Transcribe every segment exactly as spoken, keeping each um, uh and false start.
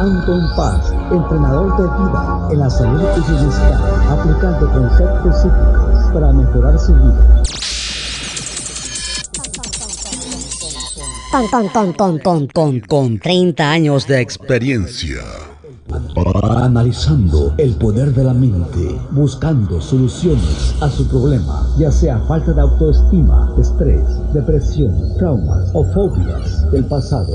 Anton Paz, entrenador de vida en la salud y bienestar, aplicando conceptos psíquicos para mejorar su vida. Con, con, con, con, con, con, con treinta años de experiencia. Analizando el poder de la mente, buscando soluciones a su problema, ya sea falta de autoestima, estrés, depresión, traumas o fobias del pasado.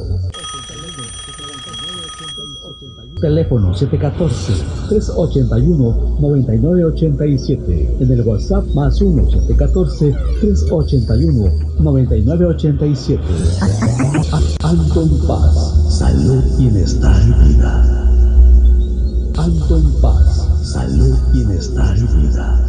Teléfono siete uno cuatro, tres ocho uno, nueve nueve ocho siete. En el WhatsApp más uno siete uno cuatro, tres ocho uno, nueve nueve ocho siete. Anton Paz, salud, bienestar y vida. Anton Paz, salud, bienestar y vida.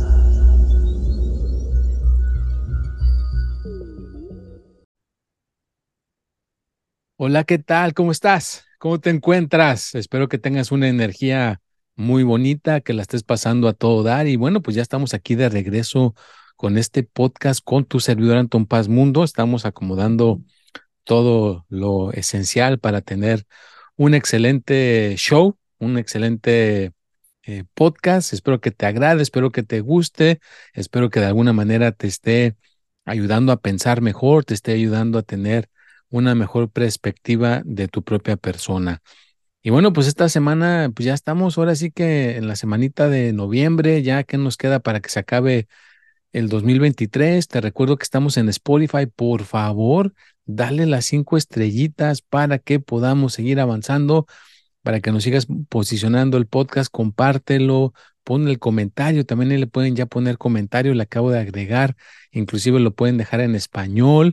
Hola, ¿qué tal? ¿Cómo estás? ¿Cómo te encuentras? Espero que tengas una energía muy bonita, que la estés pasando a todo dar. Y bueno, pues ya estamos aquí de regreso con este podcast con tu servidor Anton Paz Mundo. Estamos acomodando todo lo esencial para tener un excelente show, un excelente eh, podcast. Espero que te agrade, espero que te guste, espero que de alguna manera te esté ayudando a pensar mejor, te esté ayudando a tener una mejor perspectiva de tu propia persona. Y bueno, pues esta semana, pues ya estamos ahora sí que en la semanita de noviembre, ya que nos queda para que se acabe el dos mil veintitrés. Te recuerdo que estamos en Spotify. Por favor, dale las cinco estrellitas para que podamos seguir avanzando, para que nos sigas posicionando el podcast. Compártelo, pon el comentario. También ahí le pueden ya poner comentario, le acabo de agregar. Inclusive lo pueden dejar en español.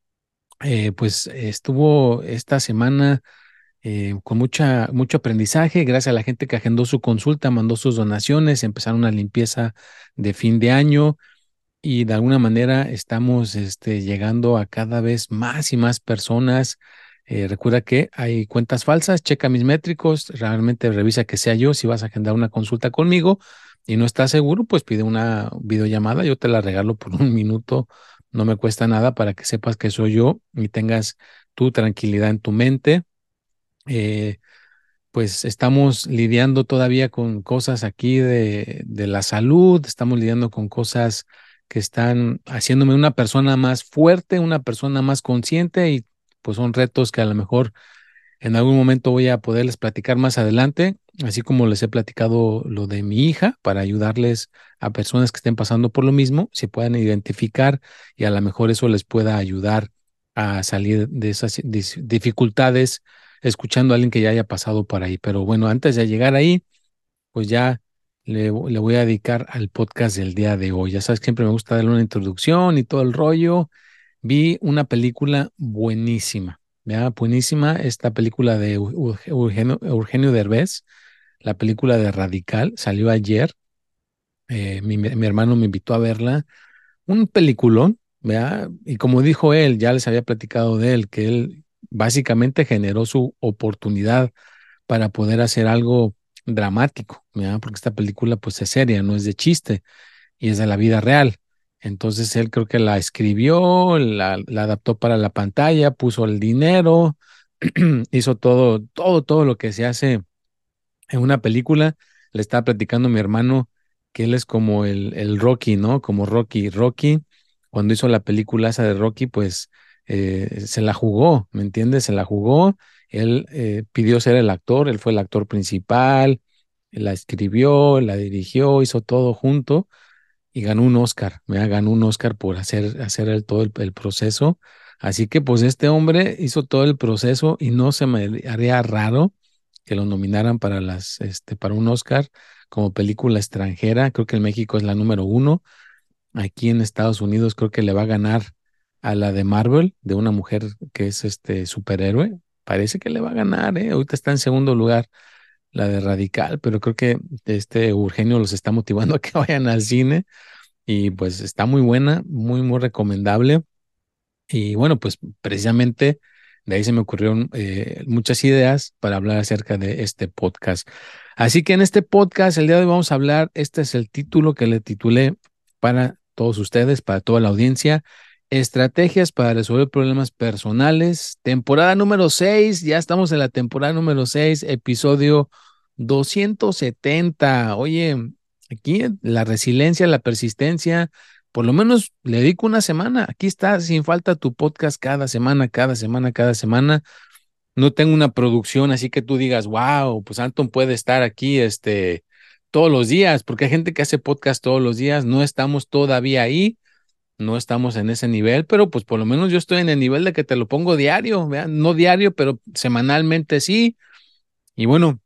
Eh, pues estuvo esta semana eh, con mucha, mucho aprendizaje, gracias a la gente que agendó su consulta, mandó sus donaciones, empezaron una limpieza de fin de año y de alguna manera estamos este, llegando a cada vez más y más personas. Eh, recuerda que hay cuentas falsas, checa mis métricos, realmente revisa que sea yo. Si vas a agendar una consulta conmigo y no estás seguro, pues pide una videollamada, yo te la regalo por un minuto, no me cuesta nada para que sepas que soy yo y tengas tu tranquilidad en tu mente. Eh, pues estamos lidiando todavía con cosas aquí de, de la salud, estamos lidiando con cosas que están haciéndome una persona más fuerte, una persona más consciente y pues son retos que a lo mejor en algún momento voy a poderles platicar más adelante, así como les he platicado lo de mi hija, para ayudarles a personas que estén pasando por lo mismo, si puedan identificar y a lo mejor eso les pueda ayudar a salir de esas dis- dificultades escuchando a alguien que ya haya pasado por ahí. Pero bueno, antes de llegar ahí, pues ya le, le voy a dedicar al podcast del día de hoy. Ya sabes, siempre me gusta darle una introducción y todo el rollo. Vi una película buenísima, ¿ya? Buenísima, esta película de Eu- Eu- Eugenio, Eugenio Derbez, la película de Radical, salió ayer. Eh, mi, mi hermano me invitó a verla, un peliculón, ¿verdad? Y como dijo él, ya les había platicado de él, que él básicamente generó su oportunidad para poder hacer algo dramático, ¿verdad? Porque esta película pues es seria, no es de chiste y es de la vida real. Entonces él creo que la escribió, la, la adaptó para la pantalla, puso el dinero, hizo todo, todo, todo lo que se hace en una película. Le estaba platicando a mi hermano que él es como el, el Rocky, ¿no? Como Rocky. Rocky, cuando hizo la película esa de Rocky, pues eh, se la jugó, ¿me entiendes? Se la jugó. Él eh, pidió ser el actor, él fue el actor principal, la escribió, la dirigió, hizo todo junto y ganó un Oscar, ¿verdad? Ganó un Oscar por hacer, hacer el, todo el, el proceso. Así que pues este hombre hizo todo el proceso y no se me haría raro que lo nominaran para las, este, para un Oscar como película extranjera. Creo que en México es la número uno. Aquí en Estados Unidos creo que le va a ganar a la de Marvel, de una mujer que es este superhéroe. Parece que le va a ganar, ¿eh? Ahorita está en segundo lugar la de Radical, pero creo que este Eugenio los está motivando a que vayan al cine y pues está muy buena, muy, muy recomendable. Y bueno, pues precisamente de ahí se me ocurrieron eh, muchas ideas para hablar acerca de este podcast. Así que en este podcast, el día de hoy vamos a hablar, este es el título que le titulé para todos ustedes, para toda la audiencia, Estrategias para resolver problemas personales, temporada número seis, ya estamos en la temporada número seis, episodio doscientos setenta. Oye, aquí la resiliencia, la persistencia, por lo menos le dedico una semana. Aquí está, sin falta tu podcast cada semana, cada semana, cada semana. No tengo una producción así que tú digas, wow, pues Anton puede estar aquí este, todos los días, porque hay gente que hace podcast todos los días, no estamos todavía ahí, no estamos en ese nivel, pero pues por lo menos yo estoy en el nivel de que te lo pongo diario, ¿vean? No diario, pero semanalmente sí. Y bueno,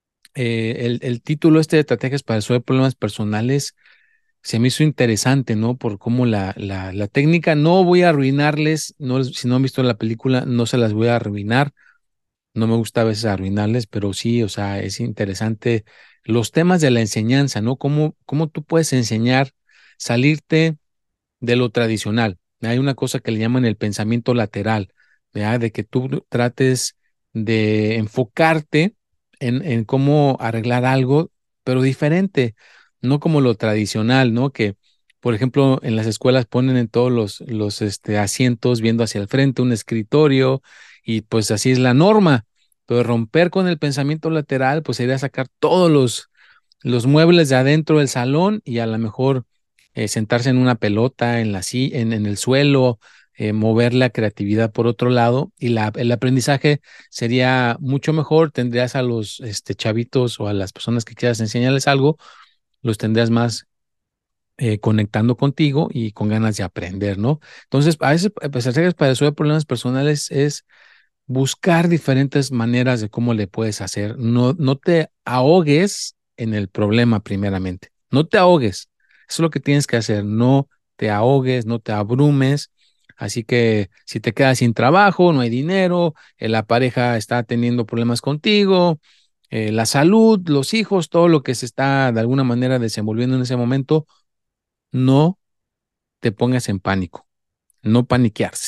eh, el, el título este de Estrategias para resolver problemas personales se me hizo interesante, ¿no? Por cómo la, la, la técnica, no voy a arruinarles, no, si no han visto la película, no se las voy a arruinar. No me gusta a veces arruinarles, pero sí, o sea, es interesante los temas de la enseñanza, ¿no? Cómo, cómo tú puedes enseñar, salirte de lo tradicional. Hay una cosa que le llaman el pensamiento lateral, ¿verdad? De que tú trates de enfocarte en, en cómo arreglar algo, pero diferente, no como lo tradicional, ¿no? Que, por ejemplo, en las escuelas ponen en todos los, los este, asientos viendo hacia el frente un escritorio y pues así es la norma. Pero romper con el pensamiento lateral, pues sería sacar todos los, los muebles de adentro del salón y a lo mejor eh, sentarse en una pelota, en la si- en, en el suelo, eh, mover la creatividad por otro lado y la, el aprendizaje sería mucho mejor. Tendrías a los este, chavitos o a las personas que quieras enseñarles algo, los tendrías más eh, conectando contigo y con ganas de aprender, ¿no? Entonces, a veces, pues, estrategias para resolver problemas personales es buscar diferentes maneras de cómo le puedes hacer. No, no te ahogues en el problema primeramente. No te ahogues. Eso es lo que tienes que hacer. No te ahogues, no te abrumes. Así que si te quedas sin trabajo, no hay dinero, eh, la pareja está teniendo problemas contigo, eh, la salud, los hijos, todo lo que se está de alguna manera desenvolviendo en ese momento, no te pongas en pánico, no paniquearse.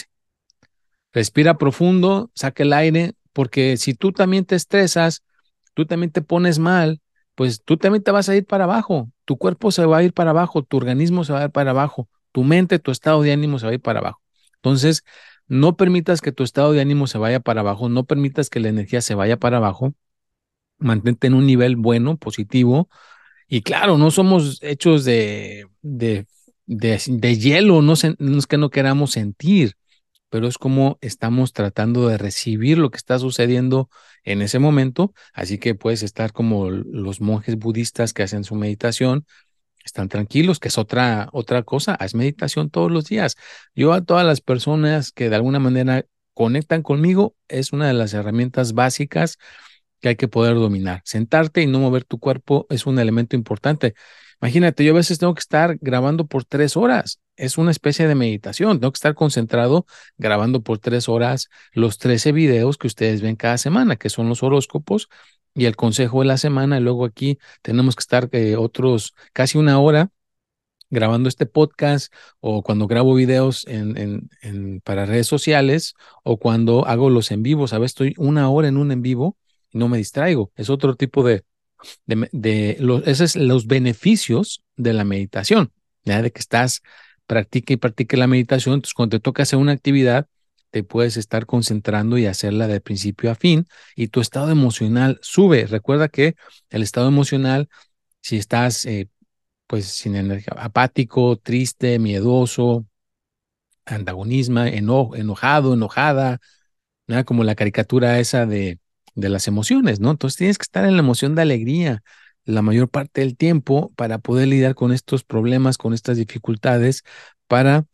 Respira profundo, saca el aire, porque si tú también te estresas, tú también te pones mal, pues tú también te vas a ir para abajo. Tu cuerpo se va a ir para abajo, tu organismo se va a ir para abajo, tu mente, tu estado de ánimo se va a ir para abajo. Entonces, no permitas que tu estado de ánimo se vaya para abajo, no permitas que la energía se vaya para abajo. Mantente en un nivel bueno, positivo. Y claro, no somos hechos de, de, de, de hielo, no, se- no es que no queramos sentir, pero es como estamos tratando de recibir lo que está sucediendo en ese momento. Así que puedes estar como los monjes budistas que hacen su meditación, están tranquilos, que es otra, otra cosa, haz meditación todos los días. Yo a todas las personas que de alguna manera conectan conmigo, es una de las herramientas básicas que hay que poder dominar. Sentarte y no mover tu cuerpo es un elemento importante. Imagínate, yo a veces tengo que estar grabando por tres horas. Es una especie de meditación. Tengo que estar concentrado grabando por tres horas los trece videos que ustedes ven cada semana, que son los horóscopos y el consejo de la semana. Y luego aquí tenemos que estar eh, otros casi una hora grabando este podcast o cuando grabo videos en, en, en, para redes sociales o cuando hago los en vivos. A veces estoy una hora en un en vivo y no me distraigo. Es otro tipo de, de, de los, esos son los beneficios de la meditación, ¿ya? De que estás, practica y practica la meditación. Entonces, cuando te toca hacer una actividad, te puedes estar concentrando y hacerla de principio a fin y tu estado emocional sube. Recuerda que el estado emocional, si estás eh, pues sin energía, apático, triste, miedoso, antagonismo, eno, enojado, enojada, ¿no? Como la caricatura esa de, de las emociones, ¿no? Entonces tienes que estar en la emoción de alegría la mayor parte del tiempo para poder lidiar con estos problemas, con estas dificultades, para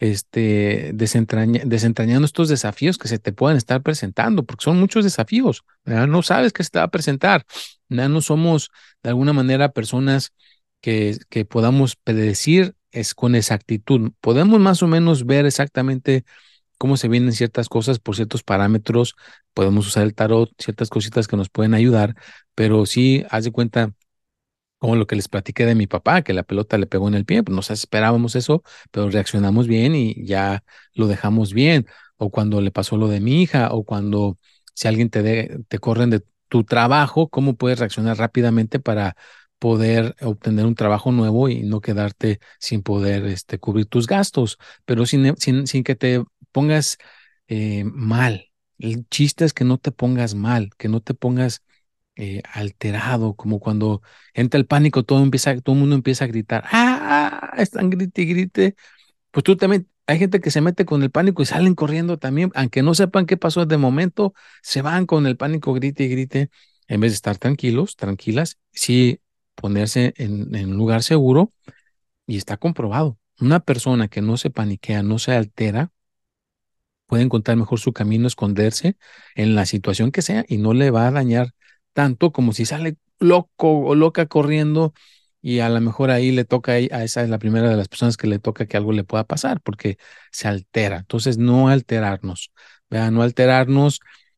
este, desentraña, desentrañando estos desafíos que se te puedan estar presentando, porque son muchos desafíos, ¿verdad? No sabes qué se te va a presentar, ¿verdad? No somos de alguna manera personas que, que podamos predecir es con exactitud. Podemos más o menos ver exactamente cómo se vienen ciertas cosas por ciertos parámetros. Podemos usar el tarot, ciertas cositas que nos pueden ayudar, pero sí, haz de cuenta, como lo que les platiqué de mi papá, que la pelota le pegó en el pie, pues nos esperábamos eso, pero reaccionamos bien y ya lo dejamos bien. O cuando le pasó lo de mi hija, o cuando si alguien te, de, te corren de tu trabajo, ¿cómo puedes reaccionar rápidamente para poder obtener un trabajo nuevo y no quedarte sin poder este, cubrir tus gastos, pero sin, sin, sin que te pongas eh, mal. El chiste es que no te pongas mal, que no te pongas eh, alterado, como cuando entra el pánico, todo empieza, todo el mundo empieza a gritar, ¡ah! Están grite y grite. Pues tú también, hay gente que se mete con el pánico y salen corriendo también, aunque no sepan qué pasó de momento, se van con el pánico, grite y grite, en vez de estar tranquilos, tranquilas, sí ponerse en, en un lugar seguro. Y está comprobado. Una persona que no se paniquea, no se altera, puede encontrar mejor su camino, esconderse en la situación que sea y no le va a dañar tanto como si sale loco o loca corriendo y a lo mejor ahí le toca, ahí- a esa es la primera de las personas que le toca que algo le pueda pasar porque se altera. Entonces, no alterarnos, vean, no alterarnos.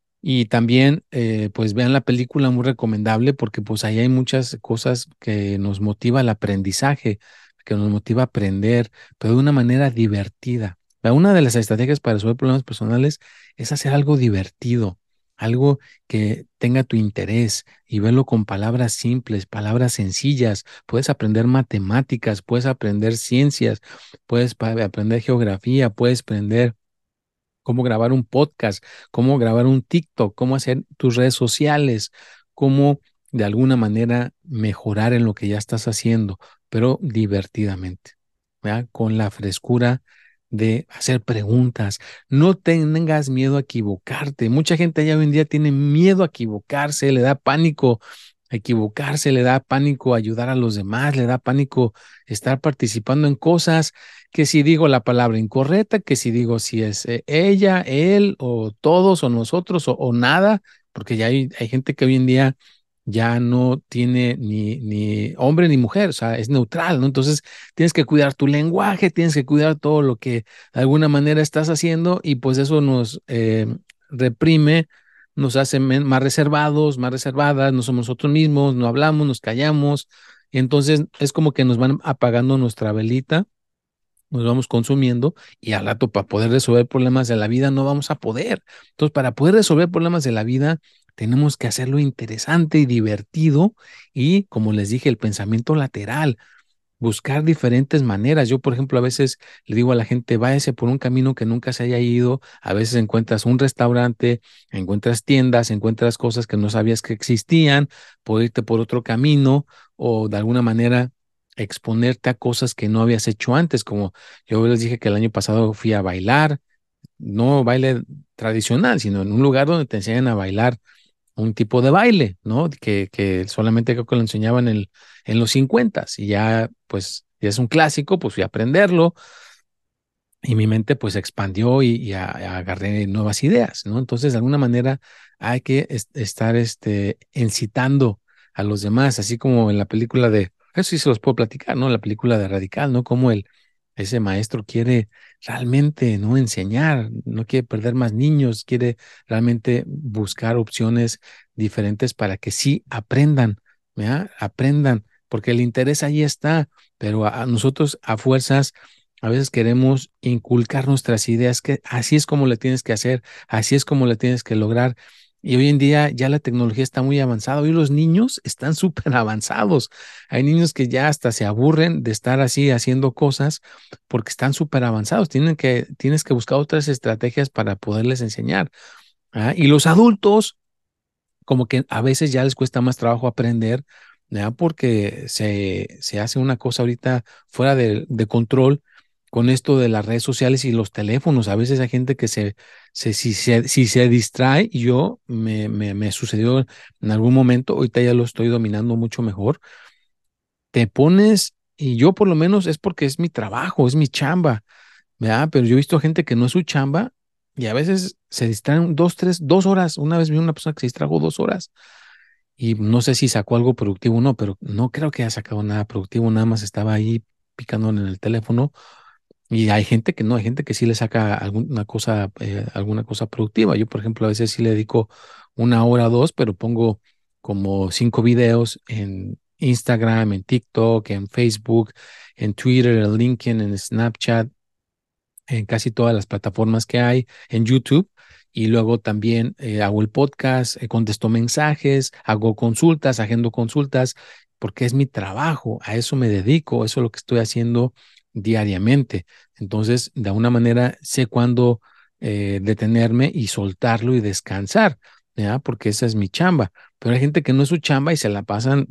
Y también, eh, pues vean la película, muy recomendable porque pues ahí hay muchas cosas que nos motiva el aprendizaje, que nos motiva a aprender, pero de una manera divertida. La- Una de las estrategias para resolver problemas personales es hacer algo divertido, algo que tenga tu interés y verlo con palabras simples, palabras sencillas. Puedes aprender matemáticas, puedes aprender ciencias, puedes pa- aprender geografía, puedes aprender cómo grabar un podcast, cómo grabar un TikTok, cómo hacer tus redes sociales, cómo de alguna manera mejorar en lo que ya estás haciendo, pero divertidamente, ¿verdad? Con la frescura de hacer preguntas. No tengas miedo a equivocarte. Mucha gente ya hoy en día tiene miedo a equivocarse, le da pánico equivocarse, le da pánico ayudar a los demás, le da pánico estar participando en cosas que si digo la palabra incorrecta, que si digo si es eh, ella, él o todos o nosotros o, o nada, porque ya hay, hay gente que hoy en día ya no tiene ni, ni hombre ni mujer, o sea, es neutral, ¿no? Entonces tienes que cuidar tu lenguaje, tienes que cuidar todo lo que de alguna manera estás haciendo y pues eso nos eh, reprime, nos hace men- más reservados, más reservadas, no somos nosotros mismos, no hablamos, nos callamos, y entonces es como que nos van apagando nuestra velita, nos vamos consumiendo y al rato para poder resolver problemas de la vida no vamos a poder. Entonces, para poder resolver problemas de la vida, tenemos que hacerlo interesante y divertido y, como les dije, el pensamiento lateral, buscar diferentes maneras. Yo, por ejemplo, a veces le digo a la gente, váyase por un camino que nunca se haya ido. A veces encuentras un restaurante, encuentras tiendas, encuentras cosas que no sabías que existían, puedes irte por otro camino o de alguna manera exponerte a cosas que no habías hecho antes, como yo les dije que el año pasado fui a bailar, no baile tradicional, sino en un lugar donde te enseñan a bailar un tipo de baile, ¿no? Que, que solamente creo que lo enseñaban en, en los cincuenta y ya, pues, ya es un clásico, pues fui a aprenderlo y mi mente pues se expandió y, y a- a agarré nuevas ideas, ¿no? Entonces, de alguna manera hay que es- estar este, incitando a los demás, así como en la película de, eso sí se los puedo platicar, ¿no? La película de Radical, ¿no? Como el, ese maestro quiere realmente, ¿no? Enseñar, no quiere perder más niños, quiere realmente buscar opciones diferentes para que sí aprendan, ¿verdad? Aprendan, porque el interés ahí está, pero a a nosotros a fuerzas a veces queremos inculcar nuestras ideas, que así es como le tienes que hacer, así es como le tienes que lograr. Y hoy en día ya la tecnología está muy avanzada. Hoy los niños están súper avanzados. Hay niños que ya hasta se aburren de estar así haciendo cosas porque están súper avanzados. Tienen que, tienes que buscar otras estrategias para poderles enseñar. ¿Ah? Y los adultos, como que a veces ya les cuesta más trabajo aprender, ¿ya? Porque se, se hace una cosa ahorita fuera de, de control con esto de las redes sociales y los teléfonos. A veces hay gente que se, se, si, se, si se distrae, y yo me, me, me sucedió en algún momento, ahorita ya lo estoy dominando mucho mejor, te pones, y yo por lo menos es porque es mi trabajo, es mi chamba, ¿verdad? Pero yo he visto gente que no es su chamba y a veces se distraen dos, tres, dos horas. Una vez vi una persona que se distrajo dos horas y no sé si sacó algo productivo o no, pero no creo que haya sacado nada productivo, nada más estaba ahí picando en el teléfono. Y hay gente que no, hay gente que sí le saca alguna cosa, eh, alguna cosa productiva. Yo, por ejemplo, a veces sí le dedico una hora o dos, pero pongo como cinco videos en Instagram, en TikTok, en Facebook, en Twitter, en LinkedIn, en Snapchat, en casi todas las plataformas que hay, en YouTube. Y luego también eh, hago el podcast, eh, contesto mensajes, hago consultas, agendo consultas porque es mi trabajo, a eso me dedico, eso es lo que estoy haciendo diariamente. Entonces, de alguna manera, sé cuándo eh, detenerme y soltarlo y descansar, ¿ya? Porque esa es mi chamba. Pero hay gente que no es su chamba y se la pasan,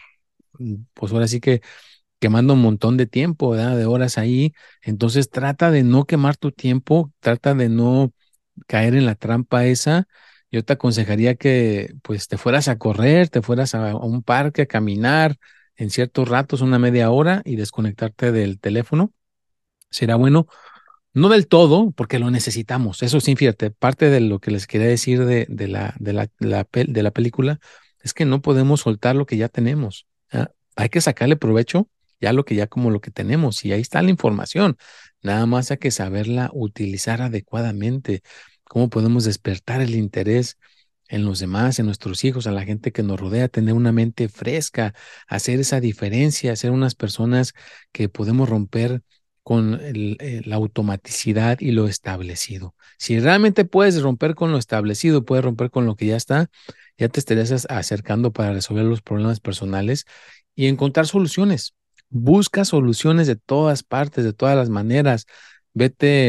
pues ahora sí que quemando un montón de tiempo, ¿verdad? De horas ahí. Entonces trata de no quemar tu tiempo, trata de no caer en la trampa esa. Yo te aconsejaría que pues te fueras a correr, te fueras a, a un parque a caminar en ciertos ratos, una media hora y desconectarte del teléfono. Será bueno, no del todo, porque lo necesitamos. Eso sí, fíjate, parte de lo que les quería decir de, de la, de la, la pel- de la película es que no podemos soltar lo que ya tenemos. ¿Ah? Hay que sacarle provecho ya lo que ya como lo que tenemos y ahí está la información. Nada más hay que saberla utilizar adecuadamente. Cómo podemos despertar el interés en los demás, en nuestros hijos, a la gente que nos rodea, tener una mente fresca, hacer esa diferencia, ser unas personas que podemos romper con el- eh, la automaticidad y lo establecido. Si realmente puedes romper con lo establecido, puedes romper con lo que ya está, ya te estarías as- acercando para resolver los problemas personales y encontrar soluciones. Busca soluciones de todas partes, de todas las maneras. Vete,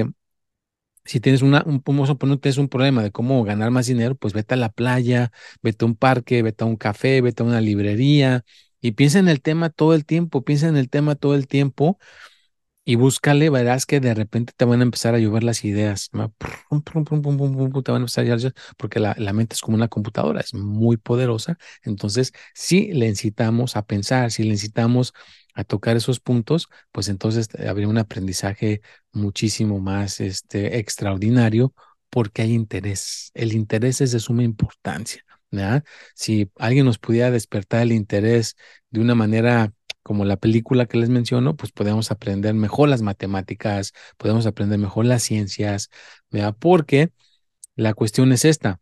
si tienes una, un, vamos a poner, tienes un problema de cómo ganar más dinero, pues vete a la playa, vete a un parque, vete a un café, vete a una librería y piensa en el tema todo el tiempo, piensa en el tema todo el tiempo y búscale, verás que de repente te van a empezar a llover las ideas. ¿Va? Prum, prum, prum, pum, pum, pum, pum, te van a empezar a llover, porque la, la mente es como una computadora, es muy poderosa. Entonces, si le incitamos a pensar, si le incitamos a tocar esos puntos, pues entonces eh, habría un aprendizaje muchísimo más este, extraordinario porque hay interés. El interés es de suma importancia. ¿Ya? Si alguien nos pudiera despertar el interés de una manera como la película que les menciono, pues podemos aprender mejor las matemáticas, podemos aprender mejor las ciencias, ¿verdad? Porque la cuestión es esta.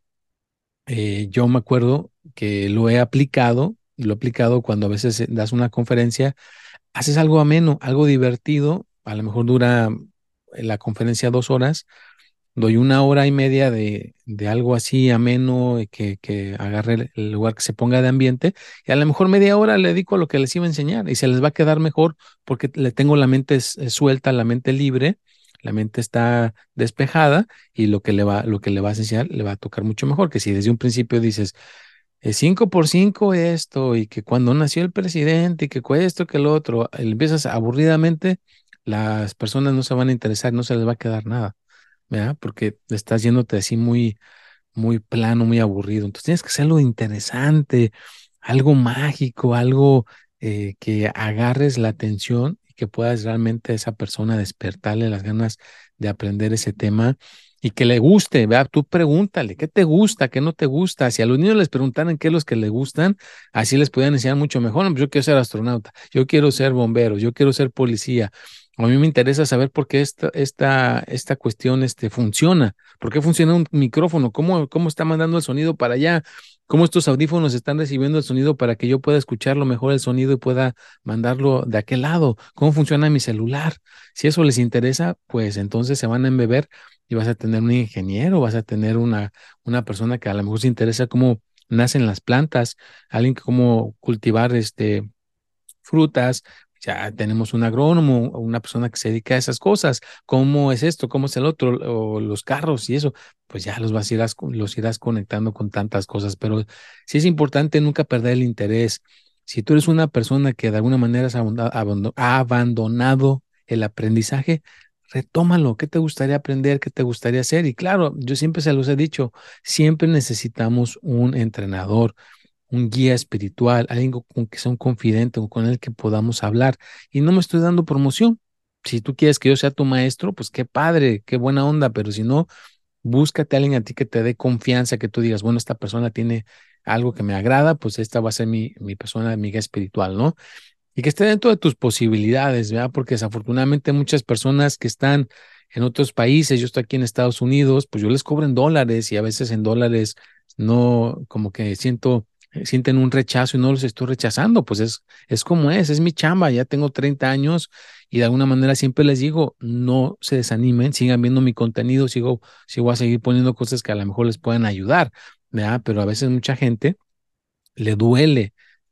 Eh, yo me acuerdo que lo he aplicado, lo he aplicado cuando a veces eh, das una conferencia, haces algo ameno, algo divertido, a lo mejor dura eh, la conferencia dos horas, doy una hora y media de, de algo así ameno, eh, que, que agarre el, el lugar que se ponga de ambiente, y a lo mejor media hora le dedico a lo que les iba a enseñar y se les va a quedar mejor porque le tengo la mente s- eh, suelta, la mente libre, la mente está despejada y lo que le va, lo que le vas a enseñar le va a tocar mucho mejor que si desde un principio dices, es cinco por cinco esto, y que cuando nació el presidente, y que cu- esto, que el otro, y empiezas aburridamente, las personas no se van a interesar, no se les va a quedar nada, ¿verdad? Porque estás yéndote así muy, muy plano, muy aburrido. Entonces tienes que hacerlo interesante, algo mágico, algo eh, que agarres la atención y que puedas realmente a esa persona despertarle las ganas de aprender ese tema y que le guste, ¿verdad? Tú pregúntale, ¿qué te gusta? ¿Qué no te gusta? Si a los niños les preguntaran qué es los que les gustan, así les podían enseñar mucho mejor. No, pues yo quiero ser astronauta, yo quiero ser bombero, yo quiero ser policía. A mí me interesa saber por qué esta, esta, esta cuestión este, funciona. ¿Por qué funciona un micrófono? ¿Cómo, cómo está mandando el sonido para allá? ¿Cómo estos audífonos están recibiendo el sonido para que yo pueda escucharlo mejor el sonido y pueda mandarlo de aquel lado? ¿Cómo funciona mi celular? Si eso les interesa, pues entonces se van a embeber y vas a tener un ingeniero, vas a tener una, una persona que a lo mejor se interesa cómo nacen las plantas, alguien que cómo cultivar este frutas, ya tenemos un agrónomo, una persona que se dedica a esas cosas. ¿Cómo es esto? ¿Cómo es el otro? O los carros y eso, pues ya los vas irás, los irás conectando con tantas cosas, pero sí es importante nunca perder el interés. Si tú eres una persona que de alguna manera has abanda- abando- ha abandonado el aprendizaje, retómalo. ¿Qué te gustaría aprender? ¿Qué te gustaría hacer? Y claro, yo siempre se los he dicho, siempre necesitamos un entrenador, un guía espiritual, alguien con con que sea un confidente o con el que podamos hablar. Y no me estoy dando promoción. Si tú quieres que yo sea tu maestro, pues qué padre, qué buena onda, pero si no, búscate a alguien a ti que te dé confianza, que tú digas, bueno, esta persona tiene algo que me agrada, pues esta va a ser mi, mi persona amiga espiritual, ¿no? Y que esté dentro de tus posibilidades, ¿verdad? Porque desafortunadamente muchas personas que están en otros países, yo estoy aquí en Estados Unidos, pues yo les cobro en dólares y a veces en dólares no, como que siento, eh, sienten un rechazo y no los estoy rechazando, pues es, es como es, es mi chamba, ya tengo treinta años y de alguna manera siempre les digo, no se desanimen, sigan viendo mi contenido, sigo, sigo a seguir poniendo cosas que a lo mejor les puedan ayudar, ¿verdad? Pero a veces mucha gente le duele,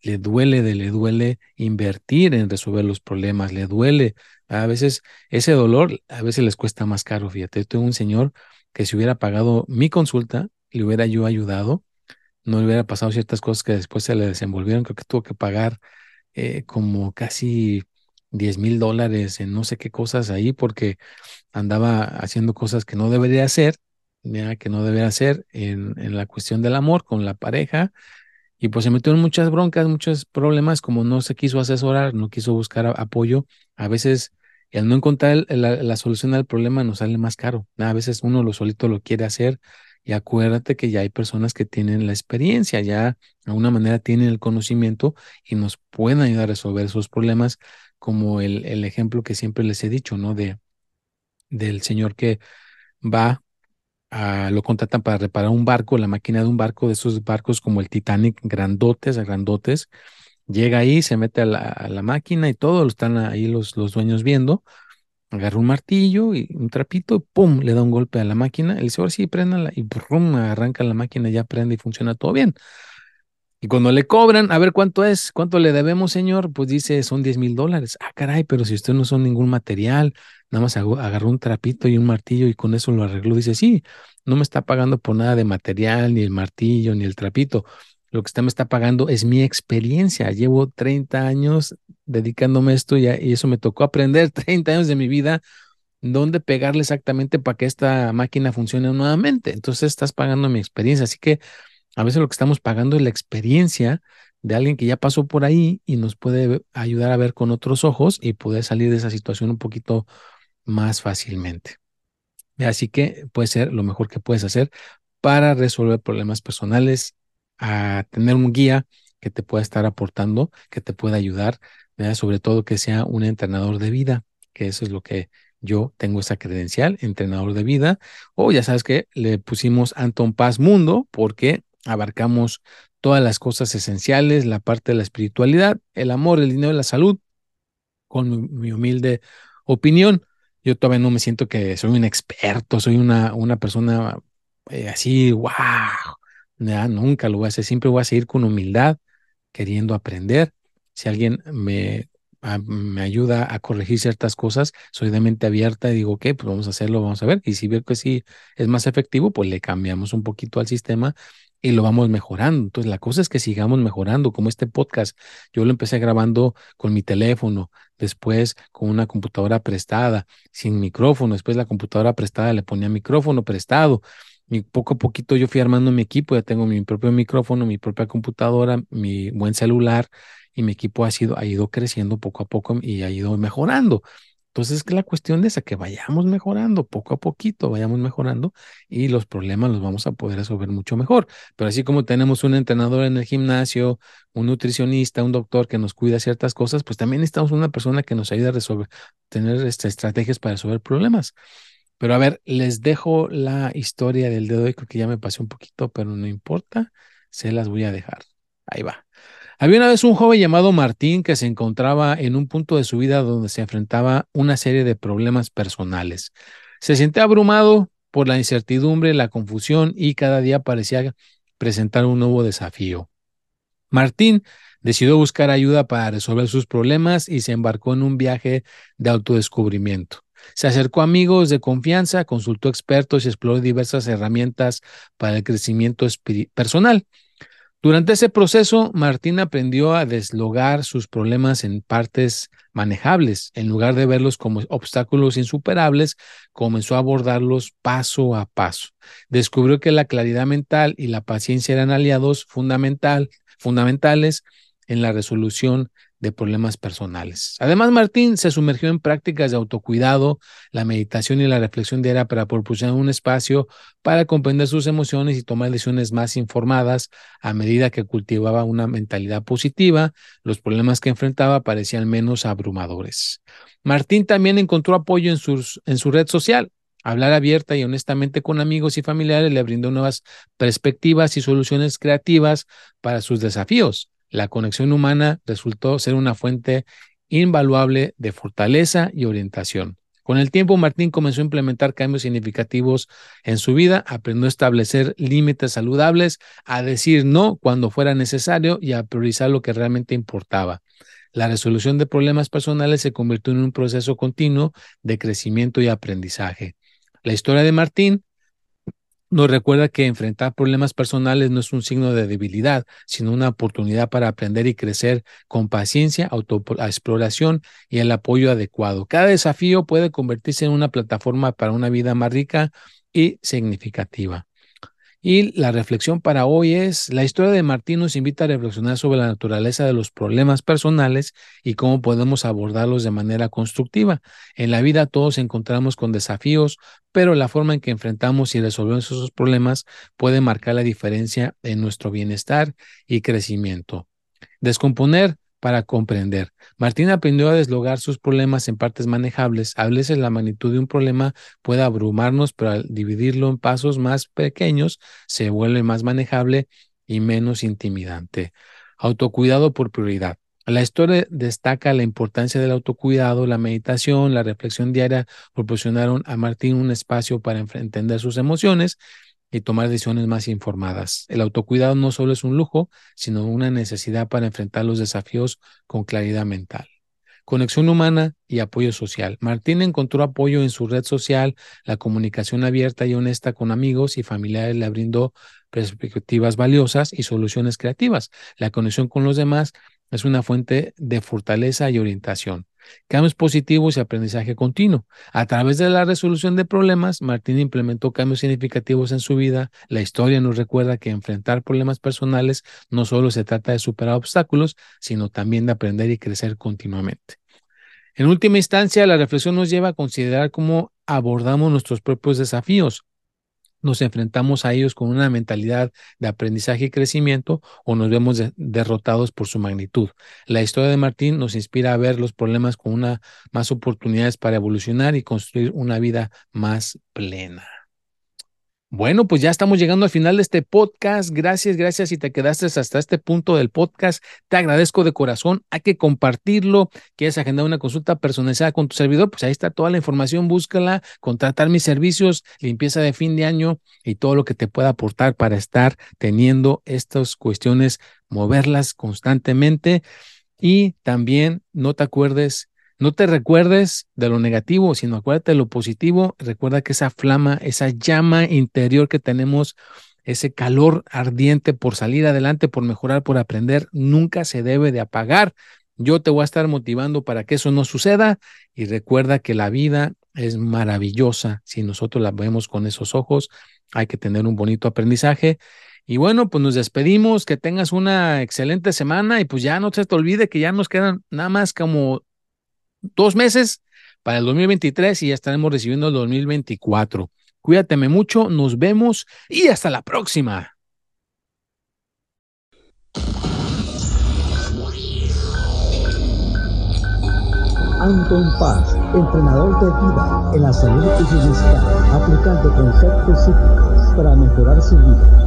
le duele, de, le duele invertir en resolver los problemas, le duele. A veces ese dolor, a veces les cuesta más caro, fíjate. Yo tengo un señor que si hubiera pagado mi consulta, le hubiera yo ayudado, no le hubiera pasado ciertas cosas que después se le desenvolvieron, creo que tuvo que pagar eh, como casi diez mil dólares en no sé qué cosas ahí porque andaba haciendo cosas que no debería hacer, ya, que no debería hacer en, en la cuestión del amor con la pareja y pues se metió en muchas broncas, muchos problemas, como no se quiso asesorar, no quiso buscar a- apoyo. A veces el no encontrar el- la, la solución al problema nos sale más caro. A veces uno lo solito lo quiere hacer y acuérdate que ya hay personas que tienen la experiencia, ya de alguna manera tienen el conocimiento y nos pueden ayudar a resolver esos problemas, como el, el ejemplo que siempre les he dicho, ¿no? De, del señor que va a, lo contratan para reparar un barco, la máquina de un barco, de esos barcos como el Titanic, grandotes, a grandotes. Llega ahí, se mete a la, a la máquina y todo, lo están ahí los, los dueños viendo. Agarra un martillo y un trapito, y ¡pum! Le da un golpe a la máquina. El dice, ahora sí, préndala. Y ¡pum! Arranca la máquina, ya prende y funciona todo bien. Y cuando le cobran, a ver cuánto es, cuánto le debemos, señor, pues dice, son diez mil dólares. Ah, caray, pero si usted no son ningún material, nada más agu- agarró un trapito y un martillo y con eso lo arregló. Dice, sí, no me está pagando por nada de material, ni el martillo, ni el trapito. Lo que usted me está pagando es mi experiencia. Llevo treinta años dedicándome a esto y, a- y eso me tocó aprender treinta años de mi vida dónde pegarle exactamente para que esta máquina funcione nuevamente. Entonces estás pagando mi experiencia. Así que a veces lo que estamos pagando es la experiencia de alguien que ya pasó por ahí y nos puede ayudar a ver con otros ojos y poder salir de esa situación un poquito más fácilmente. Así que puede ser lo mejor que puedes hacer para resolver problemas personales, a tener un guía que te pueda estar aportando, que te pueda ayudar, ¿verdad? Sobre todo que sea un entrenador de vida, que eso es lo que yo tengo esa credencial, entrenador de vida, o ya sabes que le pusimos Anton Paz Mundo porque abarcamos todas las cosas esenciales, la parte de la espiritualidad, el amor, el dinero y la salud con mi, mi humilde opinión. Yo todavía no me siento que soy un experto, soy una, una persona eh, así, wow, nunca lo voy a hacer, siempre voy a seguir con humildad, queriendo aprender. Si alguien me, a- me ayuda a corregir ciertas cosas, soy de mente abierta y digo, ok, pues vamos a hacerlo, vamos a ver. Y si veo que sí es más efectivo, pues le cambiamos un poquito al sistema y lo vamos mejorando. Entonces, la cosa es que sigamos mejorando, como este podcast. Yo lo empecé grabando con mi teléfono, después con una computadora prestada, sin micrófono, después la computadora prestada le ponía micrófono prestado. Y poco a poquito yo fui armando mi equipo, ya tengo mi propio micrófono, mi propia computadora, mi buen celular y mi equipo ha sido, ha ido creciendo poco a poco y ha ido mejorando. Entonces, es que la cuestión de esa, que vayamos mejorando poco a poquito, vayamos mejorando y los problemas los vamos a poder resolver mucho mejor. Pero así como tenemos un entrenador en el gimnasio, un nutricionista, un doctor que nos cuida ciertas cosas, pues también necesitamos una persona que nos ayude a resolver, tener este, estrategias para resolver problemas. Pero a ver, les dejo la historia del dedo de hoy, creo que ya me pasé un poquito, pero no importa, se las voy a dejar. Ahí va. Había una vez un joven llamado Martín que se encontraba en un punto de su vida donde se enfrentaba una serie de problemas personales. Se sentía abrumado por la incertidumbre, la confusión y cada día parecía presentar un nuevo desafío. Martín decidió buscar ayuda para resolver sus problemas y se embarcó en un viaje de autodescubrimiento. Se acercó a amigos de confianza, consultó expertos y exploró diversas herramientas para el crecimiento personal. Durante ese proceso, Martín aprendió a deslogar sus problemas en partes manejables. En lugar de verlos como obstáculos insuperables, comenzó a abordarlos paso a paso. Descubrió que la claridad mental y la paciencia eran aliados fundamental, fundamentales en la resolución de problemas personales. Además, Martín se sumergió en prácticas de autocuidado, la meditación y la reflexión diaria para proporcionar un espacio para comprender sus emociones y tomar decisiones más informadas. A medida que cultivaba una mentalidad positiva, los problemas que enfrentaba parecían menos abrumadores. Martín también encontró apoyo en, sus, en su red social. Hablar abierta y honestamente con amigos y familiares le brindó nuevas perspectivas y soluciones creativas para sus desafíos. La conexión humana resultó ser una fuente invaluable de fortaleza y orientación. Con el tiempo, Martín comenzó a implementar cambios significativos en su vida, aprendió a establecer límites saludables, a decir no cuando fuera necesario y a priorizar lo que realmente importaba. La resolución de problemas personales se convirtió en un proceso continuo de crecimiento y aprendizaje. La historia de Martín nos recuerda que enfrentar problemas personales no es un signo de debilidad, sino una oportunidad para aprender y crecer con paciencia, autoexploración y el apoyo adecuado. Cada desafío puede convertirse en una plataforma para una vida más rica y significativa. Y la reflexión para hoy es, la historia de Martín nos invita a reflexionar sobre la naturaleza de los problemas personales y cómo podemos abordarlos de manera constructiva. En la vida todos encontramos con desafíos, pero la forma en que enfrentamos y resolvemos esos problemas puede marcar la diferencia en nuestro bienestar y crecimiento. Descomponer para comprender. Martín aprendió a deslogar sus problemas en partes manejables. A veces la magnitud de un problema puede abrumarnos, pero al dividirlo en pasos más pequeños se vuelve más manejable y menos intimidante. Autocuidado por prioridad. La historia destaca la importancia del autocuidado, la meditación, la reflexión diaria proporcionaron a Martín un espacio para entender sus emociones y tomar decisiones más informadas. El autocuidado no solo es un lujo, sino una necesidad para enfrentar los desafíos con claridad mental. Conexión humana y apoyo social. Martín encontró apoyo en su red social, la comunicación abierta y honesta con amigos y familiares le brindó perspectivas valiosas y soluciones creativas. La conexión con los demás es una fuente de fortaleza y orientación. Cambios positivos y aprendizaje continuo. A través de la resolución de problemas, Martín implementó cambios significativos en su vida. La historia nos recuerda que enfrentar problemas personales no solo se trata de superar obstáculos, sino también de aprender y crecer continuamente. En última instancia, la reflexión nos lleva a considerar cómo abordamos nuestros propios desafíos. Nos enfrentamos a ellos con una mentalidad de aprendizaje y crecimiento o nos vemos de, derrotados por su magnitud. La historia de Martín nos inspira a ver los problemas con una, más oportunidades para evolucionar y construir una vida más plena. Bueno, pues ya estamos llegando al final de este podcast. Gracias, gracias si te quedaste hasta este punto del podcast. Te agradezco de corazón. Hay que compartirlo. ¿Quieres agendar una consulta personalizada con tu servidor? Pues ahí está toda la información. Búscala, contratar mis servicios, limpieza de fin de año y todo lo que te pueda aportar para estar teniendo estas cuestiones, moverlas constantemente. Y también no te acuerdes No te recuerdes de lo negativo, sino acuérdate de lo positivo. Recuerda que esa flama, esa llama interior que tenemos, ese calor ardiente por salir adelante, por mejorar, por aprender, nunca se debe de apagar. Yo te voy a estar motivando para que eso no suceda y recuerda que la vida es maravillosa. Si nosotros la vemos con esos ojos, hay que tener un bonito aprendizaje. Y bueno, pues nos despedimos, que tengas una excelente semana y pues ya no se te olvide que ya nos quedan nada más como dos meses para el dos mil veintitrés y ya estaremos recibiendo el dos mil veinticuatro. Cuídateme mucho, nos vemos y hasta la próxima. Anton Paz, entrenador de vida en la salud y bienestar, aplicando conceptos psíquicos para mejorar su vida.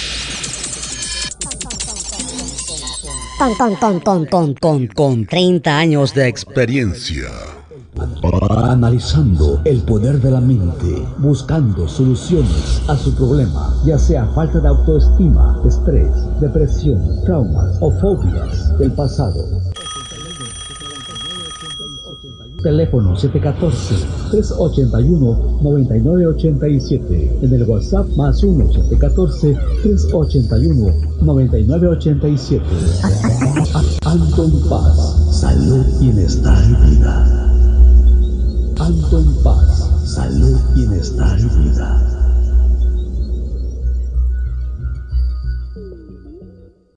Con, con, con, con, con, con, con treinta años de experiencia. Analizando el poder de la mente, buscando soluciones a su problema, ya sea falta de autoestima, estrés, depresión, traumas o fobias del pasado. Teléfono siete uno cuatro, tres ocho uno, nueve nueve ocho siete. En el WhatsApp más uno siete uno cuatro, tres ocho uno, nueve nueve ocho siete. Anton Paz, salud, bienestar y vida. Anton Paz, salud, bienestar y vida.